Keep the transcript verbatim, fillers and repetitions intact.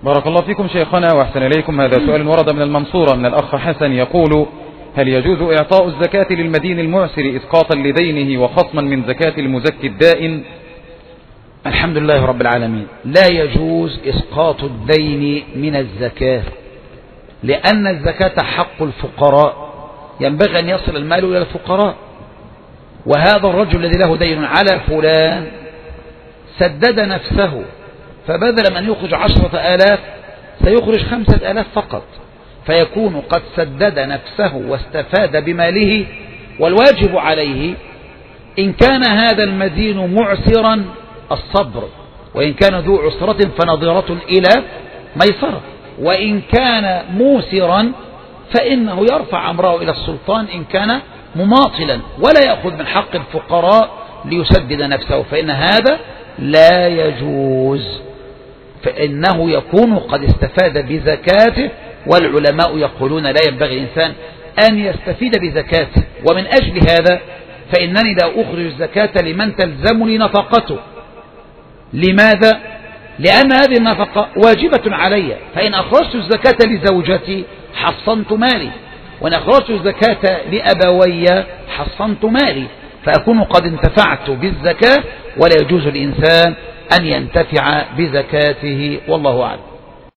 بارك الله فيكم شيخنا وأحسن إليكم. هذا سؤال ورد من المنصورة من الأخ حسن يقول: هل يجوز إعطاء الزكاة للمدين المعسر إسقاطا لدينه وخصما من زكاة المزكي الدائن؟ الحمد لله رب العالمين. لا يجوز إسقاط الدين من الزكاة، لأن الزكاة حق الفقراء، ينبغي أن يصل المال إلى الفقراء. وهذا الرجل الذي له دين على فلان سدد نفسه، فبدل من يخرج عشرة آلاف سيخرج خمسة آلاف فقط، فيكون قد سدد نفسه واستفاد بماله. والواجب عليه إن كان هذا المدين معسرا الصبر، وإن كان ذو عسرة فنظرة إلى ميسرة، وإن كان موسرا فإنه يرفع أمره إلى السلطان إن كان مماطلا، ولا يأخذ من حق الفقراء ليسدد نفسه، فإن هذا لا يجوز، فإنه يكون قد استفاد بزكاته. والعلماء يقولون لا ينبغي الإنسان أن يستفيد بزكاته. ومن أجل هذا فإنني لا أخرج الزكاة لمن تلزمني نفقته. لماذا؟ لأن هذه النفقة واجبة علي، فإن أخرجت الزكاة لزوجتي حصنت مالي، وإن أخرجت الزكاة لأبوي حصنت مالي، فأكون قد انتفعت بالزكاة، ولا يجوز الإنسان أن ينتفع بزكاته، والله أعلم.